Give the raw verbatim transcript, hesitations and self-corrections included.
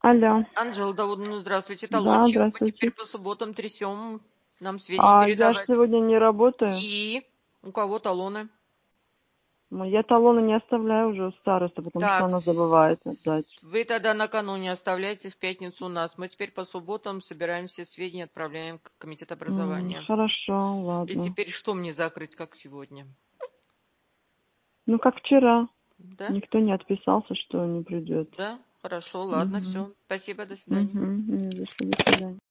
Алло. Анжела Даудовна, здравствуйте. Да, Талончик. Мы теперь здравствуйте. по субботам трясем. Нам сведения А я ж передавать. сегодня не работаю. И у кого талоны? Ну, я талоны не оставляю уже у старосты, потому что Так, она забывает отдать. вы тогда накануне оставляете в пятницу у нас. Мы теперь по субботам собираем все сведения, отправляем в комитет М, образования. хорошо, И ладно. теперь что мне закрыть, как сегодня? Ну, как вчера. Да? Никто не отписался, что не придет. Да? Хорошо, ладно, Угу. все. Спасибо, до свидания. Угу. Не за что, до свидания.